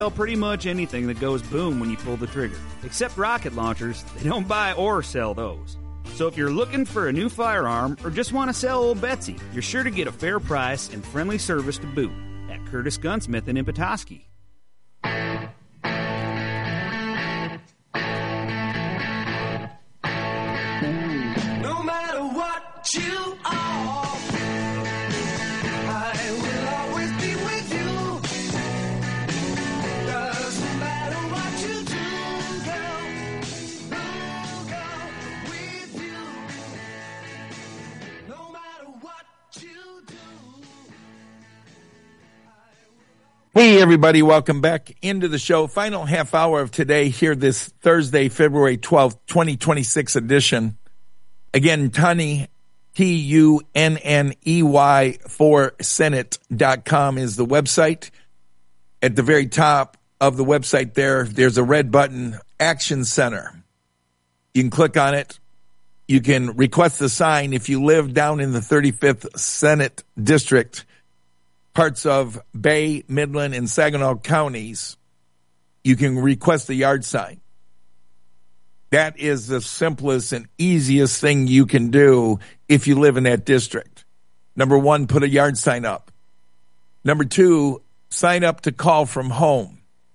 sell pretty much anything that goes boom when you pull the trigger. Except rocket launchers, they don't buy or sell those. So if you're looking for a new firearm or just want to sell old Betsy, you're sure to get a fair price and friendly service to boot at Curtis Gunsmith in Petoskey. No matter what you are, I will always be with you. Doesn't matter what you do, girl, I'll go with you. No matter what you do. Hey, everybody. Welcome back into the show. Final half hour of today here this Thursday, February 12th, 2026 edition. Again, Tunney, Tunney, for Senate.com is the website. At the very top of the website there's a red button, Action Center. You can click on it. You can request the sign if you live down in the 35th Senate District, parts of Bay, Midland, and Saginaw counties. You can request the yard sign. That is the simplest and easiest thing you can do if you live in that district. Number one, put a yard sign up. Number two, sign up to call from home.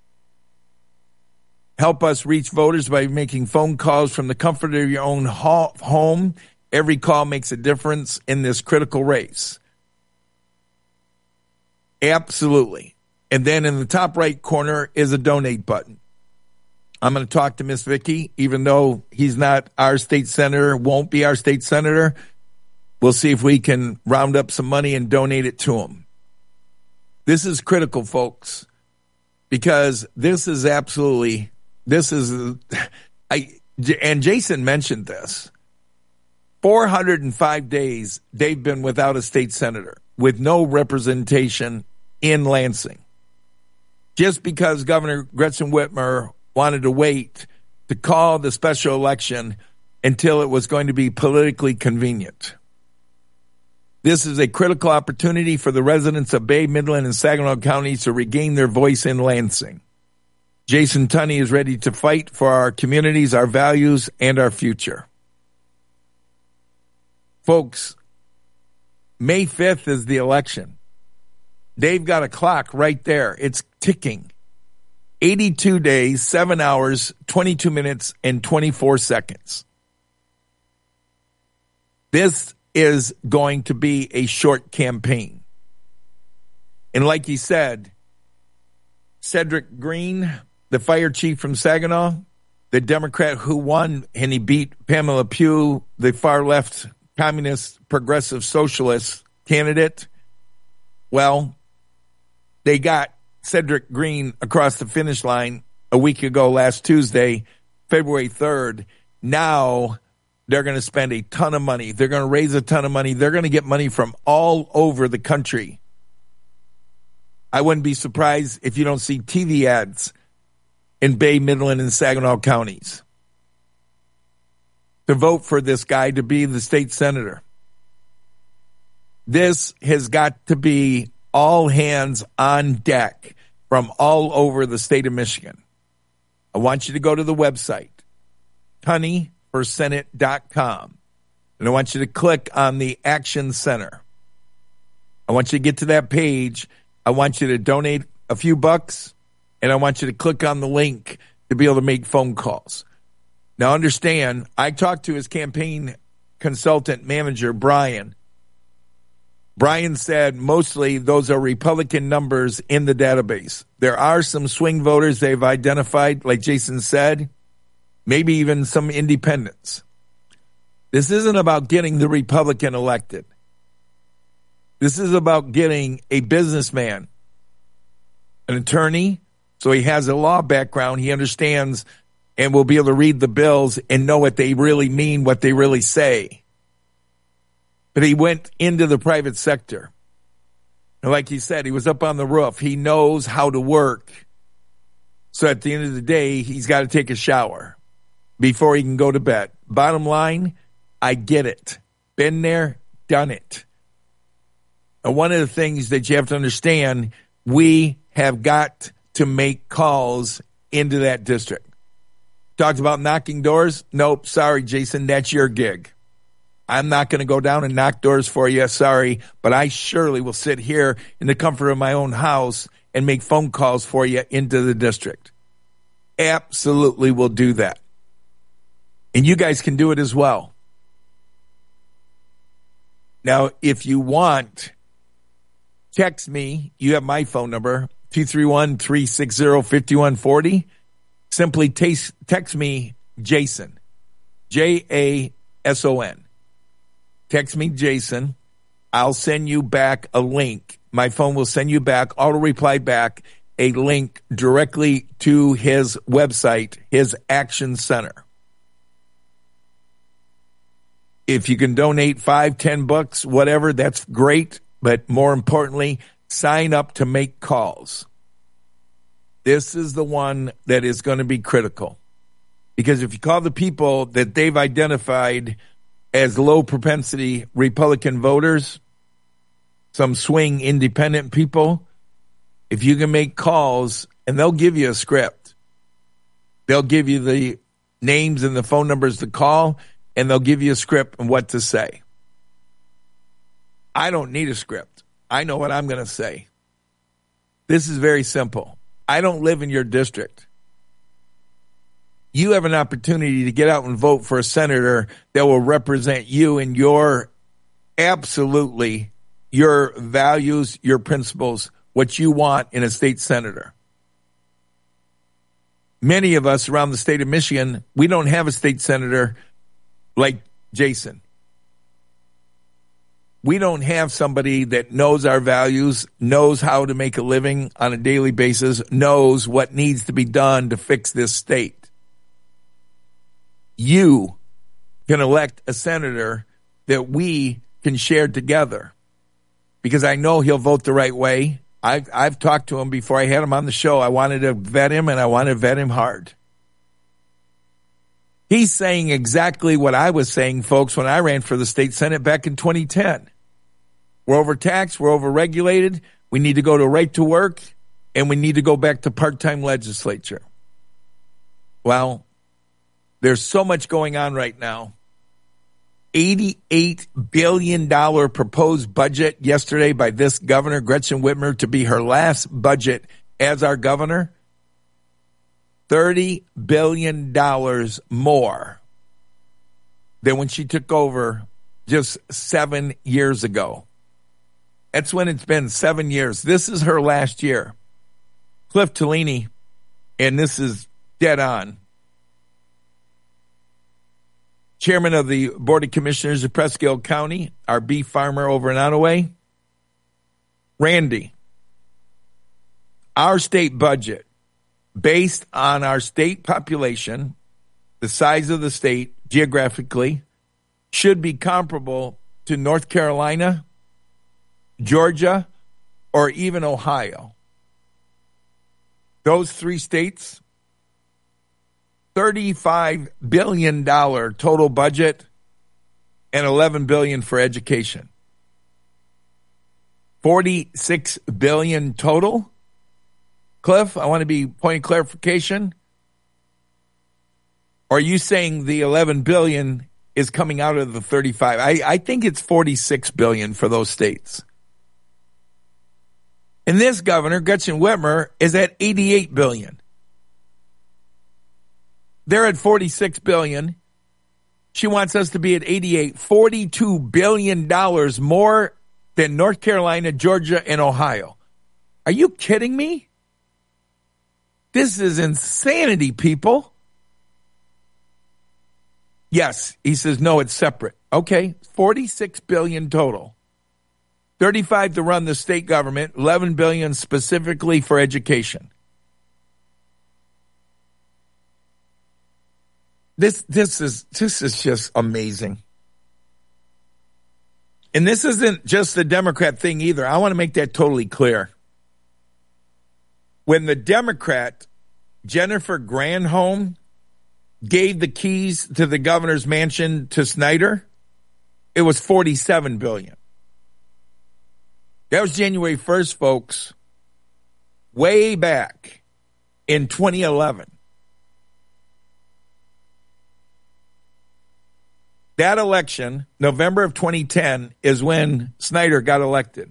Help us reach voters by making phone calls from the comfort of your own home. Every call makes a difference in this critical race. Absolutely. And then in the top right corner is a donate button. I'm going to talk to Miss Vicky, even though he's not our state senator, won't be our state senator. We'll see if we can round up some money and donate it to him. This is critical, folks, because and Jason mentioned this. 405 days they've been without a state senator with no representation in Lansing. Just because Governor Gretchen Whitmer wanted to wait to call the special election until it was going to be politically convenient. This is a critical opportunity for the residents of Bay, Midland, and Saginaw counties to regain their voice in Lansing. Jason Tunney is ready to fight for our communities, our values, and our future. Folks, May 5th is the election. They've got a clock right there. It's ticking. 82 days, 7 hours, 22 minutes, and 24 seconds. This is going to be a short campaign. And like he said, Cedric Green, the fire chief from Saginaw, the Democrat who won, and he beat Pamela Pugh, the far-left communist progressive socialist candidate, well, they got Cedric Green across the finish line a week ago, last Tuesday, February 3rd. Now they're going to spend a ton of money. They're going to raise a ton of money. They're going to get money from all over the country. I wouldn't be surprised if you don't see TV ads in Bay, Midland, and Saginaw counties to vote for this guy to be the state senator. This has got to be all hands on deck from all over the state of Michigan. I want you to go to the website, TunneyForSenate.com, and I want you to click on the Action Center. I want you to get to that page. I want you to donate a few bucks, and I want you to click on the link to be able to make phone calls. Now, understand, I talked to his campaign consultant manager, Brian. Brian said mostly those are Republican numbers in the database. There are some swing voters they've identified, like Jason said, maybe even some independents. This isn't about getting the Republican elected. This is about getting a businessman, an attorney, so he has a law background. He understands and will be able to read the bills and know what they really mean, what they really say. But he went into the private sector. And like he said, he was up on the roof. He knows how to work. So at the end of the day, he's got to take a shower before he can go to bed. Bottom line, I get it. Been there, done it. And one of the things that you have to understand, we have got to make calls into that district. Talked about knocking doors? Nope, sorry, Jason, that's your gig. I'm not going to go down and knock doors for you, sorry, but I surely will sit here in the comfort of my own house and make phone calls for you into the district. Absolutely will do that. And you guys can do it as well. Now, if you want, text me. You have my phone number, 231-360-5140. Simply text me Jason, Jason. Text me Jason. I'll send you back a link. My phone will send you back, auto reply back, a link directly to his website, his Action Center. If you can donate $5, $10, whatever, that's great. But more importantly, sign up to make calls. This is the one that is going to be critical. Because if you call the people that they've identified as low propensity Republican voters, some swing independent people, if you can make calls, and they'll give you a script. They'll give you the names and the phone numbers to call, and they'll give you a script and what to say. I don't need a script. I know what I'm going to say. This is very simple. I don't live in your district. You have an opportunity to get out and vote for a senator that will represent you and your values, your principles, what you want in a state senator. Many of us around the state of Michigan, we don't have a state senator like Jason. We don't have somebody that knows our values, knows how to make a living on a daily basis, knows what needs to be done to fix this state. You can elect a senator that we can share together, because I know he'll vote the right way. I've talked to him before I had him on the show. I wanted to vet him, and I want to vet him hard. He's saying exactly what I was saying, folks, when I ran for the state senate back in 2010. We're overtaxed, we're overregulated, we need to go to right to work, and we need to go back to part-time legislature. Well, there's so much going on right now. $88 billion proposed budget yesterday by this governor, Gretchen Whitmer, to be her last budget as our governor. $30 billion more than when she took over just 7 years ago. That's when it's been 7 years. This is her last year. Cliff Tellini, and this is dead on, chairman of the Board of Commissioners of Presque County, our beef farmer over in Onaway. Randy, our state budget, based on our state population, the size of the state geographically, should be comparable to North Carolina, Georgia, or even Ohio. Those three states, $35 billion total budget and $11 billion for education. $46 billion total. Cliff, I want to be point of clarification. Or are you saying the $11 billion is coming out of the 35? I think it's $46 billion for those states. And this governor, Gretchen Whitmer, is at $88 billion. They're at $46 billion. She wants us to be at $88, $42 billion more than North Carolina, Georgia, and Ohio. Are you kidding me? This is insanity, people. Yes, he says, no, it's separate. Okay, $46 billion total. 35 to run the state government, $11 billion specifically for education. This is just amazing. And this isn't just the Democrat thing either. I want to make that totally clear. When the Democrat Jennifer Granholm gave the keys to the governor's mansion to Snyder, it was $47 billion. That was January 1st, folks. Way back in 2011. That election, November of 2010, is when Snyder got elected.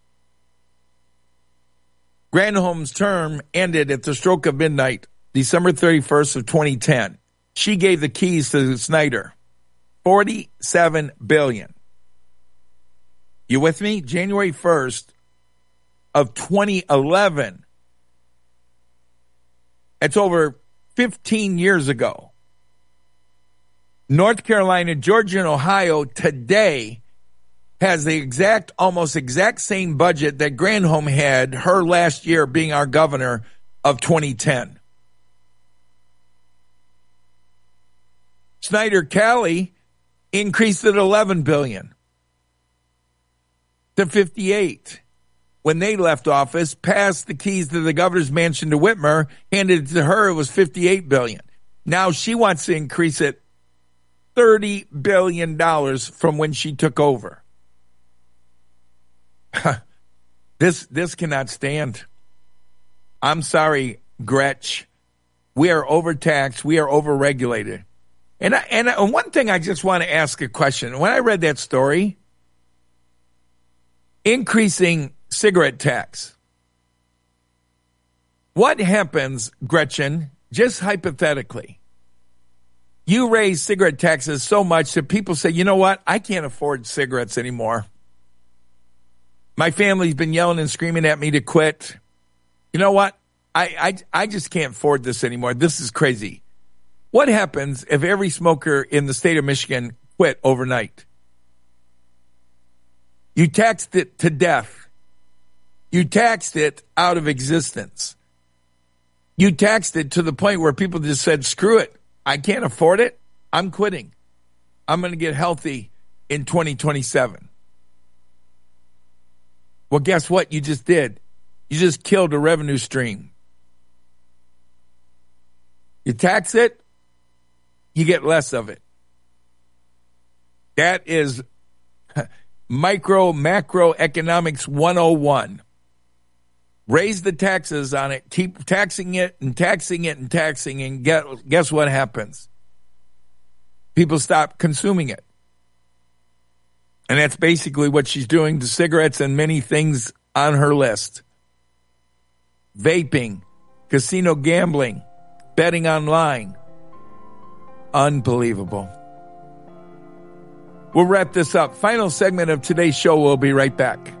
Granholm's term ended at the stroke of midnight, December 31st of 2010. She gave the keys to Snyder. $47 billion. You with me? January 1st of 2011. That's over 15 years ago. North Carolina, Georgia, and Ohio today has the almost exact same budget that Granholm had her last year being our governor of 2010. Snyder County increased it $11 billion to $58 when they left office, passed the keys to the governor's mansion to Whitmer, handed it to her, it was $58 billion. Now she wants to increase it $30 billion from when she took over. This cannot stand. I'm sorry, Gretch. We are overtaxed. We are overregulated. And one thing I just want to ask a question. When I read that story, increasing cigarette tax, what happens, Gretchen, just hypothetically? You raise cigarette taxes so much that people say, you know what, I can't afford cigarettes anymore. My family's been yelling and screaming at me to quit. You know what? I just can't afford this anymore. This is crazy. What happens if every smoker in the state of Michigan quit overnight? You taxed it to death. You taxed it out of existence. You taxed it to the point where people just said, screw it. I can't afford it. I'm quitting. I'm going to get healthy in 2027. Well, guess what you just did? You just killed a revenue stream. You tax it, you get less of it. That is macro economics 101. Raise the taxes on it, keep taxing it and taxing it and taxing, and guess what happens? People stop consuming it. And that's basically what she's doing to cigarettes and many things on her list. Vaping, casino gambling, betting online. Unbelievable. We'll wrap this up. Final segment of today's show. We'll be right back.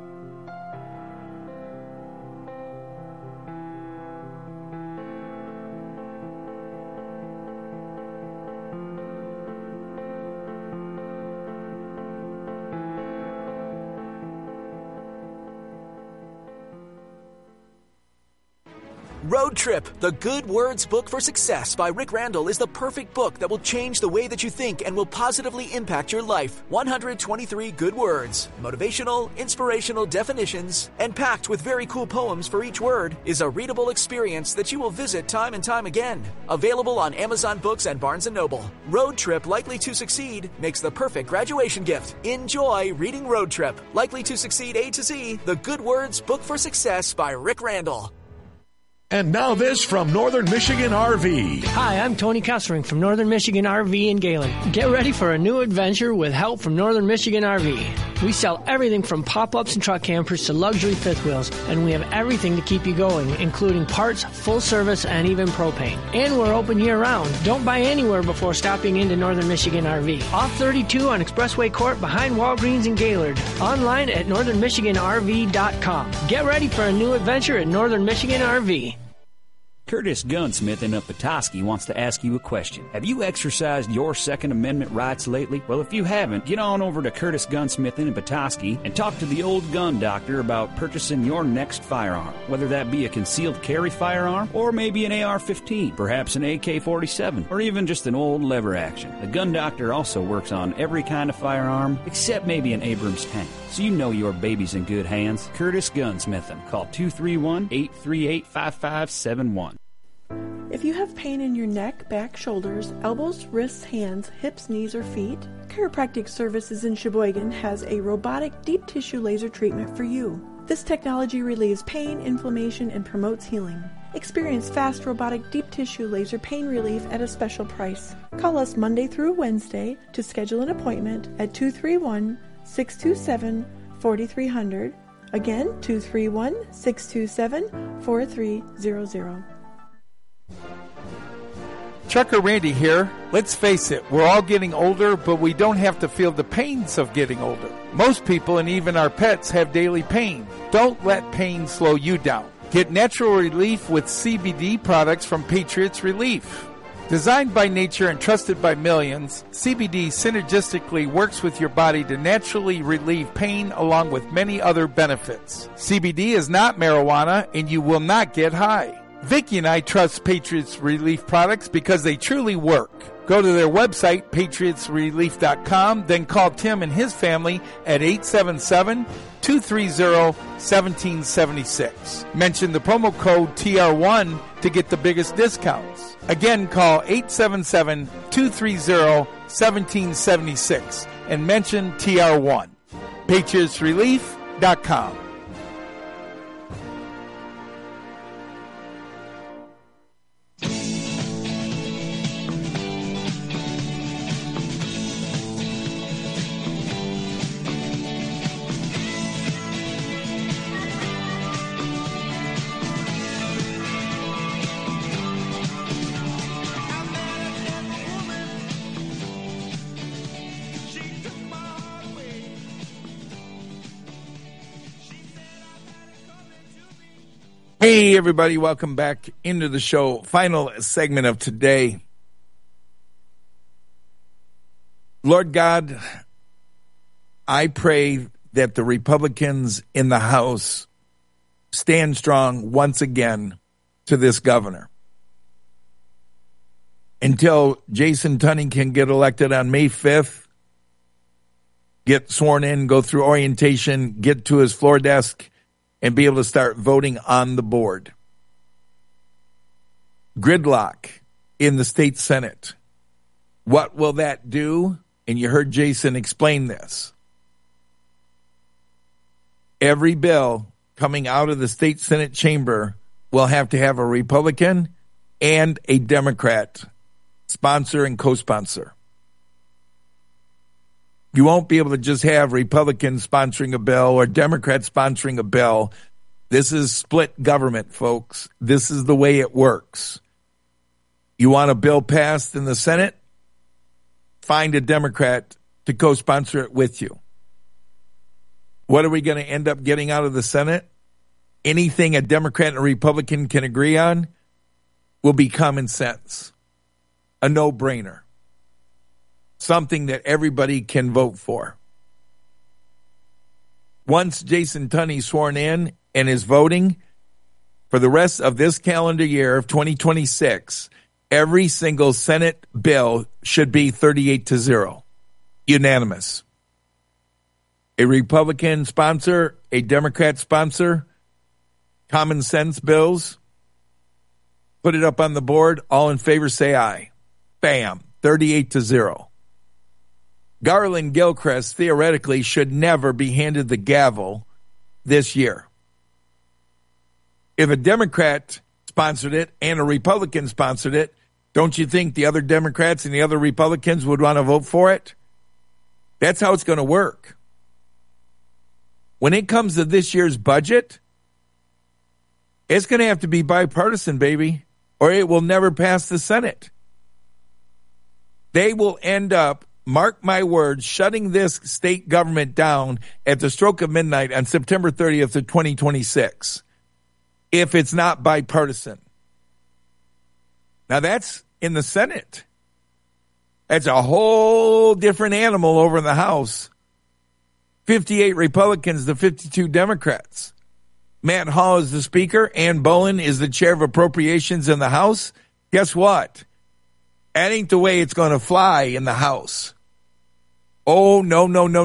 Road Trip, the Good Words Book for Success by Rick Randall is the perfect book that will change the way that you think and will positively impact your life. 123 good words, motivational, inspirational definitions, and packed with very cool poems for each word is a readable experience that you will visit time and time again. Available on Amazon Books and Barnes & Noble. Road Trip, Likely to Succeed makes the perfect graduation gift. Enjoy reading Road Trip, Likely to Succeed A to Z, the Good Words Book for Success by Rick Randall. And now this from Northern Michigan RV. Hi, I'm Tony Kessling from Northern Michigan RV in Galen. Get ready for a new adventure with help from Northern Michigan RV. We sell everything from pop-ups and truck campers to luxury fifth wheels, and we have everything to keep you going, including parts, full service, and even propane. And we're open year-round. Don't buy anywhere before stopping into Northern Michigan RV. Off 32 on Expressway Court behind Walgreens in Gaylord. Online at northernmichiganrv.com. Get ready for a new adventure at Northern Michigan RV. Curtis Gunsmith in Petoskey wants to ask you a question. Have you exercised your Second Amendment rights lately? Well, if you haven't, get on over to Curtis Gunsmith in Petoskey and talk to the old gun doctor about purchasing your next firearm. Whether that be a concealed carry firearm or maybe an AR-15, perhaps an AK-47, or even just an old lever action. The gun doctor also works on every kind of firearm except maybe an Abrams tank. So you know your baby's in good hands. Curtis Gunsmith. Call 231-838-5571. If you have pain in your neck, back, shoulders, elbows, wrists, hands, hips, knees, or feet, Chiropractic Services in Sheboygan has a robotic deep tissue laser treatment for you. This technology relieves pain, inflammation, and promotes healing. Experience fast robotic deep tissue laser pain relief at a special price. Call us Monday through Wednesday to schedule an appointment at 231-627-4300. Again, 231-627-4300. Trucker Randy here. Let's face it, we're all getting older, but we don't have to feel the pains of getting older. Most people and even our pets have daily pain. Don't let pain slow you down. Get natural relief with CBD products from Patriots Relief. Designed by nature and trusted by millions, CBD synergistically works with your body to naturally relieve pain along with many other benefits. CBD is not marijuana and you will not get high. Vicki and I trust Patriots Relief products because they truly work. Go to their website, patriotsrelief.com, then call Tim and his family at 877-230-1776. Mention the promo code TR1 to get the biggest discounts. Again, call 877-230-1776 and mention TR1. patriotsrelief.com. Hey, everybody, welcome back into the show. Final segment of today. Lord God, I pray that the Republicans in the House stand strong once again to this governor. Until Jason Tunney can get elected on May 5th, get sworn in, go through orientation, get to his floor desk, and be able to start voting on the board. Gridlock in the state Senate. What will that do? And you heard Jason explain this. Every bill coming out of the state Senate chamber will have to have a Republican and a Democrat sponsor and co-sponsor. You won't be able to just have Republicans sponsoring a bill or Democrats sponsoring a bill. This is split government, folks. This is the way it works. You want a bill passed in the Senate? Find a Democrat to co-sponsor it with you. What are we going to end up getting out of the Senate? Anything a Democrat and a Republican can agree on will be common sense. A no-brainer. Something that everybody can vote for. Once Jason Tunney's sworn in and is voting, for the rest of this calendar year of 2026, every single Senate bill should be 38-0. Unanimous. A Republican sponsor, a Democrat sponsor, common sense bills. Put it up on the board. All in favor say aye. Bam. 38-0. Garland Gilchrist theoretically should never be handed the gavel this year. If a Democrat sponsored it and a Republican sponsored it, don't you think the other Democrats and the other Republicans would want to vote for it? That's how it's going to work. When it comes to this year's budget, it's going to have to be bipartisan, baby, or it will never pass the Senate. They will end up, mark my words, shutting this state government down at the stroke of midnight on September 30th of 2026 if it's not bipartisan. Now, that's in the Senate. That's a whole different animal over in the House. 58 Republicans to 52 Democrats. Matt Hall is the Speaker. Ann Bolen is the Chair of Appropriations in the House. Guess what? That ain't the way it's going to fly in the House. Oh, no.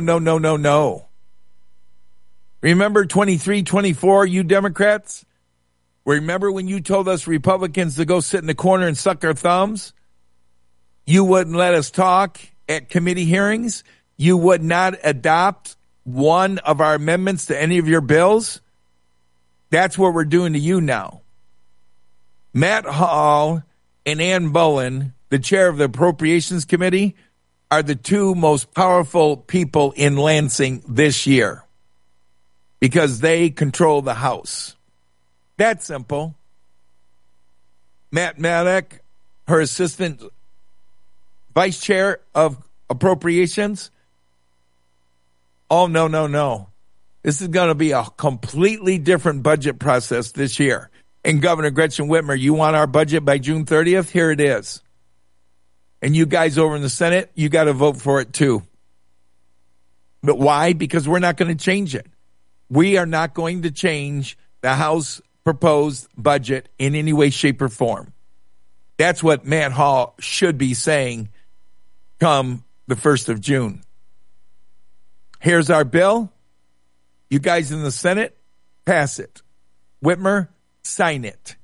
Remember 23-24, you Democrats? Remember when you told us Republicans to go sit in the corner and suck our thumbs? You wouldn't let us talk at committee hearings? You would not adopt one of our amendments to any of your bills? That's what we're doing to you now. Matt Hall and Ann Bowen, the chair of the Appropriations Committee, are the two most powerful people in Lansing this year because they control the House. That's simple. Matt Maddock, her assistant vice chair of Appropriations. Oh, no. This is going to be a completely different budget process this year. And Governor Gretchen Whitmer, you want our budget by June 30th? Here it is. And you guys over in the Senate, you got to vote for it too. But why? Because we're not going to change it. We are not going to change the House proposed budget in any way, shape, or form. That's what Matt Hall should be saying come the 1st of June. Here's our bill. You guys in the Senate, pass it. Whitmer, sign it.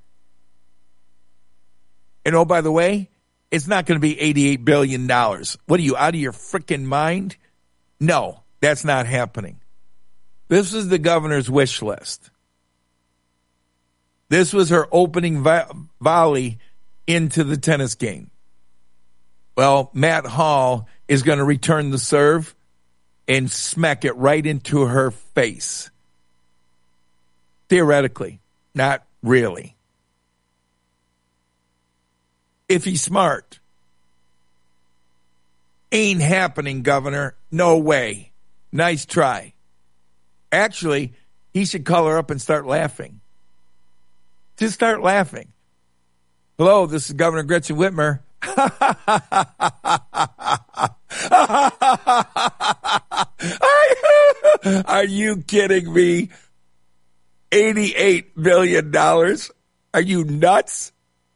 And oh, by the way, it's not going to be $88 billion. What are you, out of your freaking mind? No, that's not happening. This is the governor's wish list. This was her opening volley into the tennis game. Well, Matt Hall is going to return the serve and smack it right into her face. Theoretically, not really. If he's smart. Ain't happening, Governor. No way. Nice try. Actually, he should call her up and start laughing. Just start laughing. Hello, this is Governor Gretchen Whitmer. Are you kidding me? $88 billion? Are you nuts?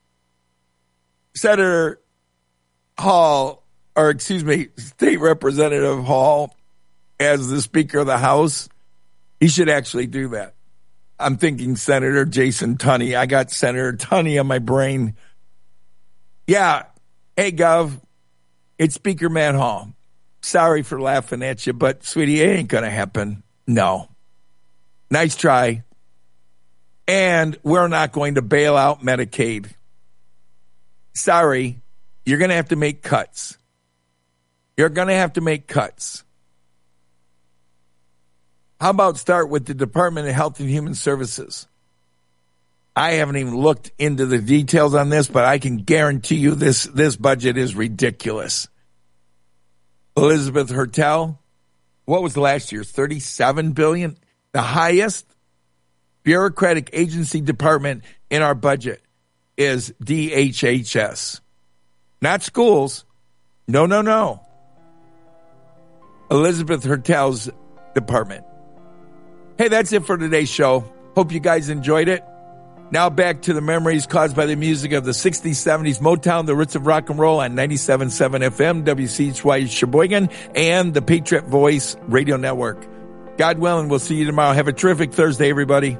Senator Hall, or excuse me, State Representative Hall, as the Speaker of the House, he should actually do that. I'm thinking Senator Jason Tunney. I got Senator Tunney on my brain. Yeah. Hey, Gov, it's Speaker Matt Hall. Sorry for laughing at you, but, sweetie, it ain't going to happen. No. Nice try. And we're not going to bail out Medicaid. Sorry, you're going to have to make cuts. You're going to have to make cuts. How about start with the Department of Health and Human Services? I haven't even looked into the details on this, but I can guarantee you this budget is ridiculous. Elizabeth Hertel, what was last year's? $37 billion? The highest bureaucratic agency department in our budget is DHHS. Not schools. No. Elizabeth Hertel's department. Hey, that's it for today's show. Hope you guys enjoyed it. Now back to the memories caused by the music of the 60s, 70s, Motown, the roots of rock and roll on 97.7 FM, WCHY Sheboygan, and the Patriot Voice Radio Network. God willing, we'll see you tomorrow. Have a terrific Thursday, everybody.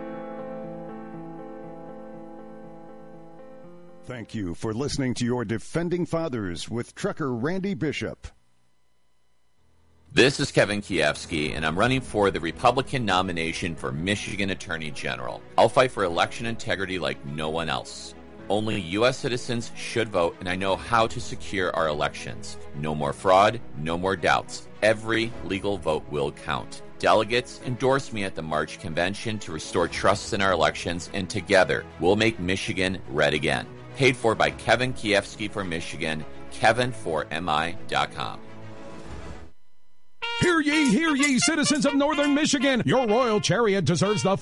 Thank you for listening to your Defending Fathers with Trucker Randy Bishop. This is Kevin Kiefsky, and I'm running for the Republican nomination for Michigan Attorney General. I'll fight for election integrity like no one else. Only U.S. citizens should vote, and I know how to secure our elections. No more fraud, no more doubts. Every legal vote will count. Delegates endorse me at the March convention to restore trust in our elections, and together we'll make Michigan red again. Paid for by Kevin Kiefsky for Michigan, KevinForMI.com. Hear ye, citizens of Northern Michigan. Your royal chariot deserves the